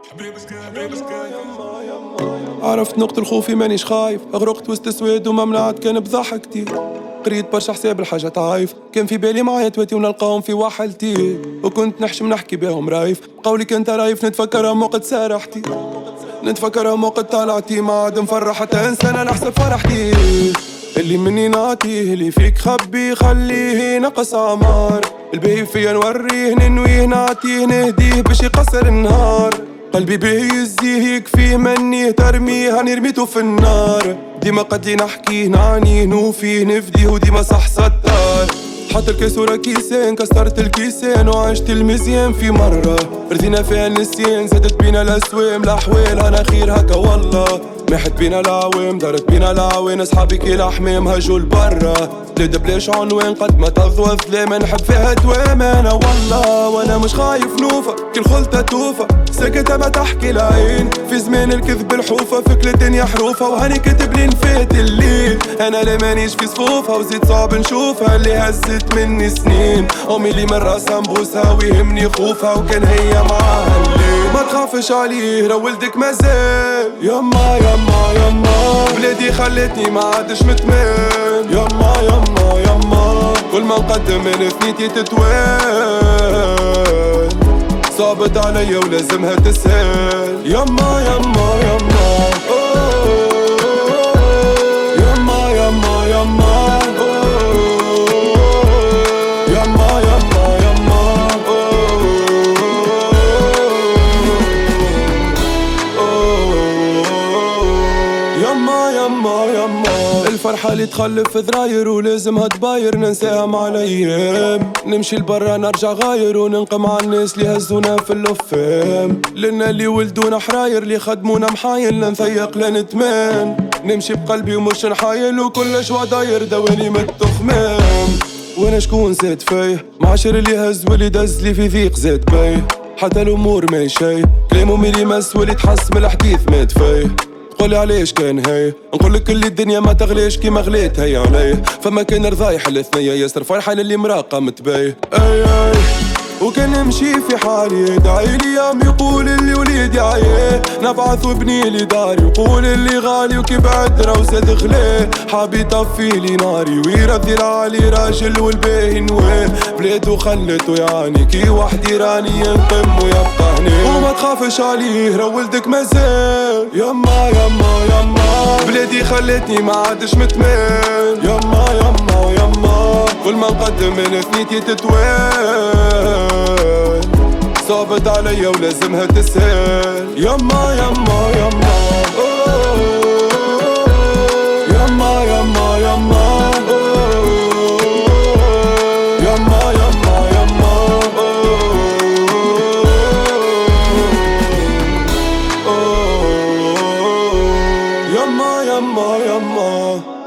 عرفت نقطة الخوف مانيش خايف، اغرقت وسط سواد وما منعت كان بضحكتي. قريت برشا حساب الحاجات عايف، كان في بالي معايا تواتي ونلقاهم في وحلتي، وكنت نحشم نحكي بيهم رايف. قولي كنت رايف نتفكرها موقت سارحتي، نتفكرها موقت طلعتي ما عاد مفرح حتى انسان نحسب فرحتي. اللي مني نعطيه اللي فيك خبي خليه نقص عمار، الباهي فيا نوريه ننويه نعطيه نهديه باش يقصر النهار. قلبي بيه يزيه يكفيه منيه ترميه هاني رميته في النار. ديما قد لي نحكيه نعنيه نوفيه نفديه وديما صح ستار. حط الكيس ورا كيسين كسرت الكيسين وعشت المزيان في مرة، رضينا فيها النسيان زادت بينا الأسوام الأحوال أنا خير هكا والله. محت بينا العوام دارت بينا العوان أصحابي كي الأحمام هجوا لبرا. بلاد بلاش عنوان قد ما تضوى الظلام نحب فيها دوام أنا والله. وأنا مش خايف نوفا كل خلطة توفى ساكتة ما تحكي العين، في زمان الكذب الحوفة فكل الدنيا حروفة وهاني كتب لي نفات الليل. أنا لا مانيش في صفوفها وزيد صعب نشوفها اللي هزت مني سنين. أمي اللي من راسها نبوسها ويهمني خوفها وكان هي معاها الليل. ما تخافش عليه را ولدك مازال يما يما يما، بلادي خلتني ما عادش متمان يما يما يما. كل ما نقدم من ثنيتي تتوان، صعبت عليا ولازمها تسهل يما يما يما. يما يما يما يما يما يما يما يما يما. الفرحة اللي تخلف ذراير ولازمها تباير ننساها مع الأيام. نمشي لبرا نرجع غاير وننقم على الناس اللي هزونا في اللفام. لنا اللي ولدونا حراير اللي خدمونا محايل لا نثيق لا نتمان. نمشي بقلبي ومش نحايل وكل شوا داير دواني متخمام. وانا شكون زاد فيه معاشر اللي هز واللي دز لي في ضيق زاد بيه. حتى الامور ما شي كلامهم اللي مس واللي تحس من الحديث مات فيه. قولي علاش كان هاي نقولك اللي الدنيا ما تغليش كيما غليت هي عليه. فما كان رضايح الثنية ياسر فرحان اللي مراقة متباي اي اي. وكان نمشي في حالي يدعيلي يام يقول اللي وليدي عيه. نبعث وابني لي داري يقول اللي غالي وكي بعد وزاد غليه. حابي طفيلي ناري ويرضي العالي راجل والباهي نواه. بلادو خلته يعني كي وحدي راني ينقم ويبقى هنا. وما تخافش عليه را ولدك مازال يما يما يما، بلادي خلتني ما عادش متمان يما يما يما. كل ما نقدم من ثنيتي تتوان، صعبت عليا ولازمها تسهل يما يما يما. يما يما يما يما يما يما يما يما يما.